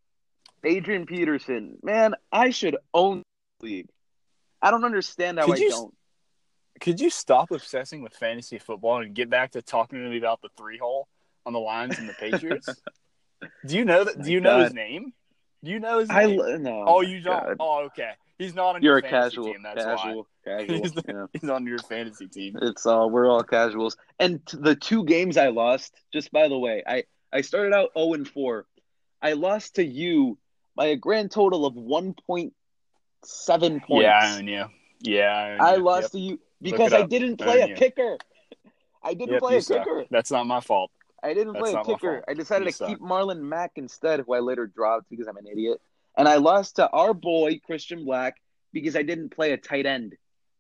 Adrian Peterson. Man, I should own the league. I don't understand how could I you, don't. Could you stop obsessing with fantasy football and get back to talking to me about the three hole on the Lions and the Patriots? Do you know that? Do you God. know his name? Do you know his I name? no. Oh, you don't. God. Oh, okay. He's not on You're your a fantasy casual, team. That's casual, why. casual. he's, yeah. he's on your fantasy team. It's all uh, we're all casuals. And t- the two games I lost, just by the way, I I started out zero and four. I lost to you by a grand total of one point seven points. Yeah, I own you. Yeah, I own you. I lost yep. to you because I didn't play a you. kicker. I didn't yep, play a suck. kicker. That's not my fault. I didn't That's play a kicker. I decided you to suck. keep Marlon Mack instead, who I later dropped because I'm an idiot. And I lost to our boy, Christian Black, because I didn't play a tight end.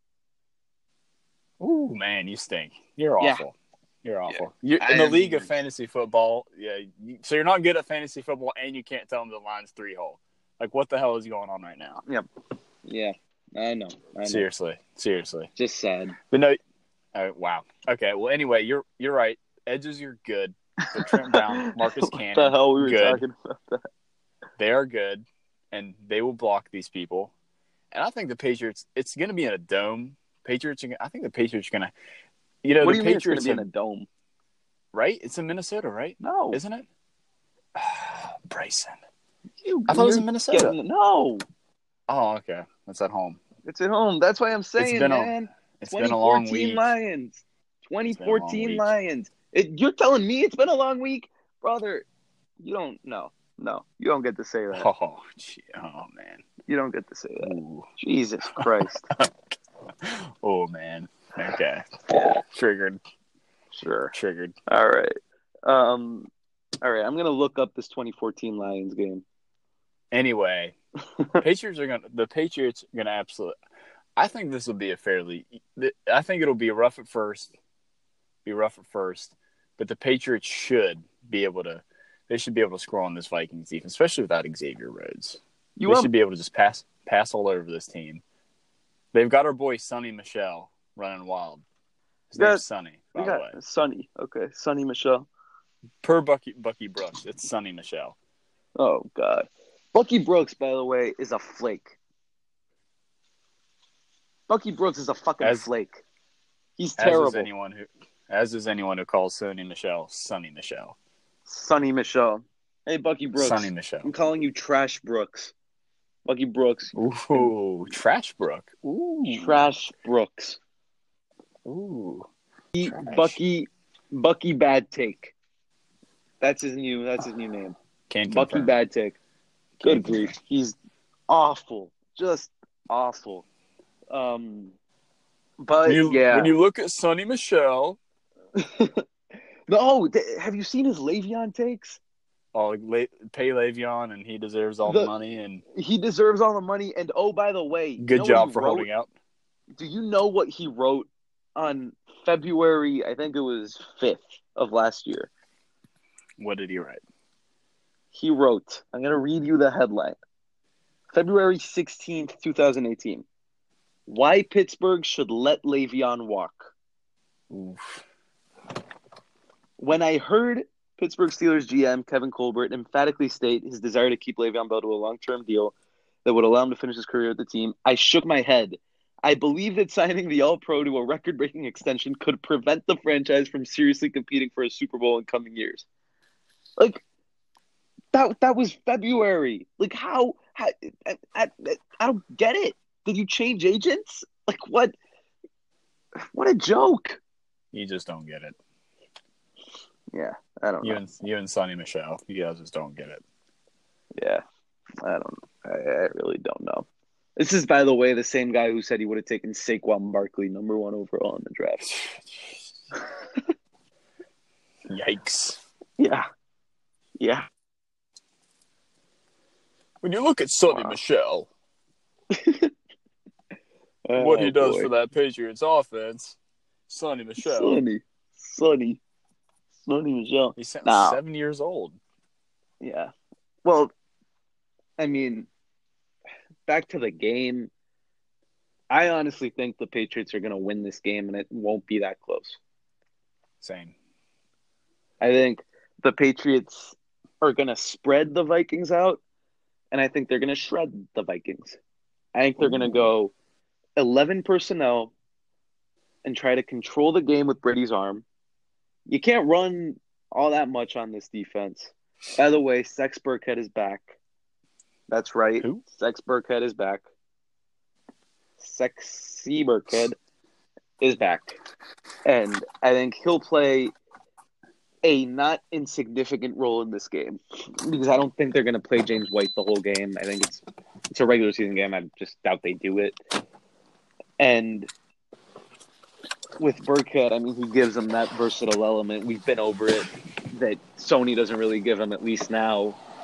Ooh, man, you stink. You're Yeah. awful. You're Yeah. awful. You're, I in the am league of huge. fantasy football, yeah. You, so you're not good at fantasy football, and you can't tell them the line's three hole. Like, what the hell is going on right now? Yep. Yeah, I know. I know. Seriously, seriously. Just sad. But no, oh, wow. Okay, well, anyway, you're you're right. Edges are good. But Trent Brown, Marcus Cannon, what the hell we were good. talking about that? They are good, and they will block these people. And I think the Patriots, it's going to be in a dome. Patriots, are, I think the Patriots are going to, you know, What the do you mean it's going Patriots to be in have- a dome? right? It's in Minnesota, right? No. Isn't it? Bryson. You, I thought it was in you're Minnesota. getting- no. Oh, okay. That's at home. It's at home. That's why I'm saying, been a- man. It's been a long twenty fourteen week. Lions. twenty fourteen week. Lions. It, you're telling me it's been a long week? Brother, you don't, no, no. You don't get to say that. Oh, gee, oh man. You don't get to say that. Ooh. Jesus Christ. Oh, man. Okay. Yeah. Triggered. Sure. Triggered. All right. Um, all right. I'm going to look up this twenty fourteen Lions game. Anyway, Patriots are going to, the Patriots are going to absolutely, I think this will be a fairly, I think it'll be rough at first, be rough at first, but the Patriots should be able to, they should be able to score on this Vikings defense, especially without Xavier Rhodes. You they have, should be able to just pass pass all over this team. They've got our boy Sonny Michel running wild. His got- name's Sonny, by you the got way. Sonny. Okay. Sonny Michel. Per Bucky Bucky Brooks, it's Sonny Michel. Oh, God. Bucky Brooks, by the way, is a flake. Bucky Brooks is a fucking As- flake. He's As terrible. is anyone who, as is anyone who calls Sonny Michel Sonny Michel. Sonny Michel. Hey, Bucky Brooks. Sonny Michel. I'm calling you Trash Brooks. Bucky Brooks. Ooh, Trash Brook. Ooh, Trash Brooks. Ooh, He, Trash. Bucky Bucky Bad Take. That's his new that's his new name. Can't Bucky confirm. Bad Take. Good Can't grief. He's awful. Just awful. Um but When you, yeah. when you look at Sonny Michel, No, th- have you seen his Le'Veon takes? oh, Le- pay Le'Veon, and he deserves all the, The- money. And He deserves all the money. And oh, by the way, you good know what job he for wrote? holding out. Do you know what he wrote on February, I think it was fifth of last year? What did he write? He wrote, I'm going to read you the headline. February sixteenth, twenty eighteen. Why Pittsburgh should let Le'Veon walk. Oof. When I heard Pittsburgh Steelers G M Kevin Colbert emphatically state his desire to keep Le'Veon Bell to a long-term deal that would allow him to finish his career with the team, I shook my head. I believe that signing the All-Pro to a record-breaking extension could prevent the franchise from seriously competing for a Super Bowl in coming years. Like, that that was February. Like, how? how I, I, I don't get it. Did you change agents? Like, what? What a joke. You just don't get it. Yeah, I don't You know. and you and Sonny Michel, you guys just don't get it. Yeah, I don't know. I, I really don't know. This is, by the way, the same guy who said he would have taken Saquon Barkley number one overall in the draft. Yikes. Yeah. Yeah. When you look at Sonny Wow. Michel, what he Oh, does boy. for that Patriots offense, Sonny Michel, Sonny. Sonny. Sonny Michel. he's se- Nah. seven years old. Yeah. Well, I mean, back to the game. I honestly think the Patriots are going to win this game, and it won't be that close. Same. I think the Patriots are going to spread the Vikings out, and I think they're going to shred the Vikings. I think they're going to go eleven personnel and try to control the game with Brady's arm. You can't run all that much on this defense. By the way, Sex Burkhead is back. That's right. Who? Sex Burkhead is back. Sexy Burkhead is back. And I think he'll play a not insignificant role in this game because I don't think they're going to play James White the whole game. I think it's it's a regular season game. I just doubt they do it. And with Burkhead, I mean, he gives them that versatile element. We've been over it that Sony doesn't really give him, at least now.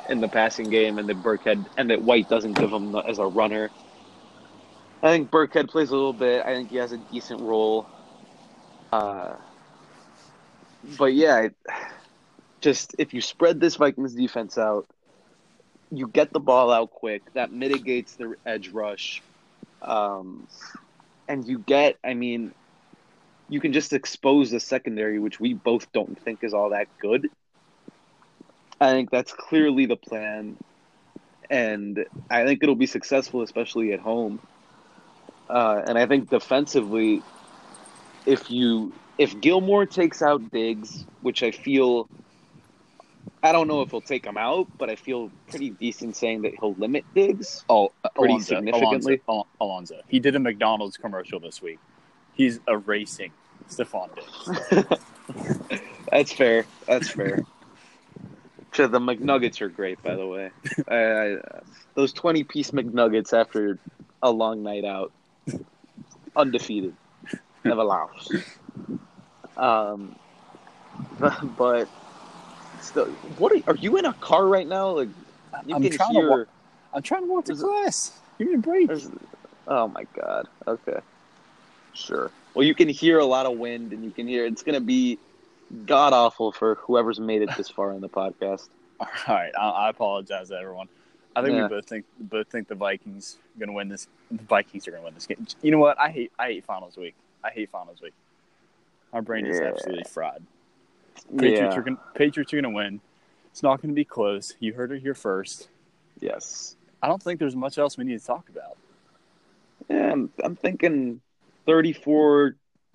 in the passing game, and that Burkhead and that White doesn't give him the, as a runner. I think Burkhead plays a little bit. I think he has a decent role. Uh, but yeah, just if you spread this Vikings defense out, you get the ball out quick. That mitigates the edge rush. Um, and you get, I mean, you can just expose the secondary, which we both don't think is all that good. I think that's clearly the plan. And I think it'll be successful, especially at home. Uh, and I think defensively, if you if Gilmore takes out Diggs, which I feel, I don't know if he'll take him out, but I feel pretty decent saying that he'll limit Diggs. Oh, pretty Alonzo, significantly. Alonzo, Alonzo. He did a McDonald's commercial this week. He's erasing Stephon Diggs. That's fair. That's fair. So the McNuggets are great, by the way. I, I, those twenty-piece McNuggets after a long night out. Undefeated. Never lost. Um, but, but still, what are, are you in a car right now? Like you I'm can trying hear. To walk, I'm trying to walk to class. Give me a break. Oh my god. Okay. Sure. Well, you can hear a lot of wind, and you can hear it's going to be god awful for whoever's made it this far in the podcast. All right, I, I apologize to everyone. I think Yeah. we both think both think the Vikings are going to win this. The Vikings are going to win this game. You know what? I hate I hate finals week. I hate finals week. My brain is Yeah. absolutely fried. Patriots Yeah. are going Patriots are going to win. It's not going to be close. You heard it here first. Yes. I don't think there's much else we need to talk about. Yeah, I'm, I'm thinking thirty-four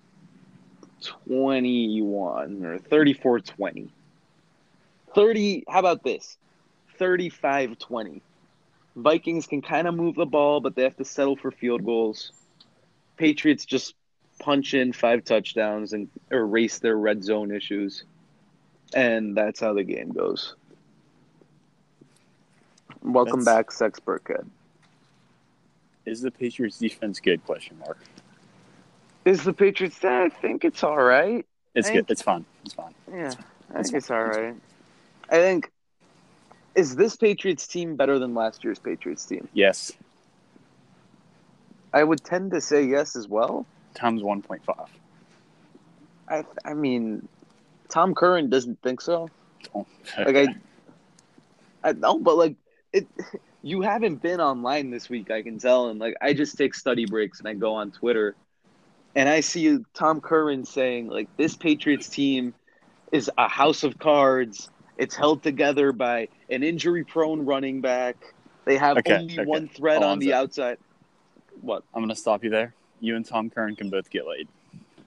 twenty-one or thirty-four twenty. thirty, how about this? thirty-five twenty. Vikings can kind of move the ball, but they have to settle for field goals. Patriots just punch in five touchdowns and erase their red zone issues. And that's how the game goes. Welcome That's- back, Sex Burkhead. Is the Patriots defense good? Question mark. Is the Patriots? I think it's all right. It's I good. think- It's fine. It's fine. Yeah, I It's think it's fine. all It's right. I think, is this Patriots team better than last year's Patriots team? Yes. I would tend to say yes as well. Times one point five. I I mean, Tom Curran doesn't think so. Oh, Like I, I know, but like it, you haven't been online this week. I can tell, and like I just take study breaks and I go on Twitter, and I see Tom Curran saying like this Patriots team is a house of cards. It's held together by an injury-prone running back. They have Okay, only okay. one threat on the Alonzo. outside. What? I'm going to stop you there. You and Tom Curran can both get laid.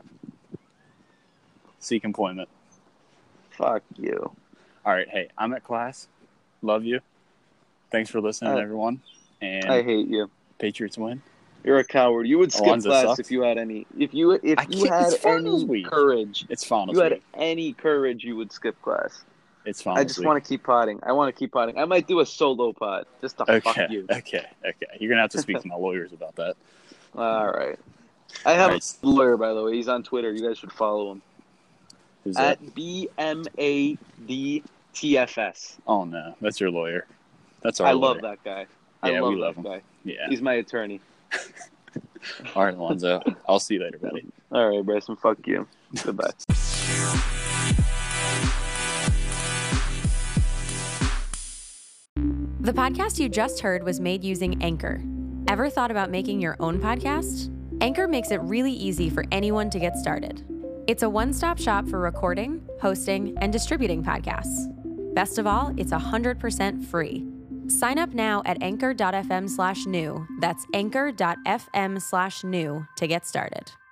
Seek employment. Fuck you. All right. Hey, I'm at class. Love you. Thanks for listening, Uh, everyone. And I hate you. Patriots win. You're a coward. You would skip Alonzo class sucks. if you had any. If you if I you can't- had it's finals any week. courage, It's finals you had week. any courage, you would skip class. It's finals I just week. want to keep potting. I want to keep potting. I might do a solo pod just to Okay. fuck you. Okay. Okay. You're going to have to speak to my lawyers about that. All right. I have All right. a lawyer, by the way. He's on Twitter. You guys should follow him Who's that? at B M A D T F S. Oh, no. That's your lawyer. That's our I lawyer. love that guy. I Yeah, love we that love him. guy. Yeah. He's my attorney. All right, Alonzo. I'll see you later, buddy. All right, Bryson. Fuck you. Goodbye. The podcast you just heard was made using Anchor. Ever thought about making your own podcast? Anchor makes it really easy for anyone to get started. It's a one-stop shop for recording, hosting, and distributing podcasts. Best of all, it's one hundred percent free. Sign up now at anchor.fm slash new. That's anchor.fm slash new to get started.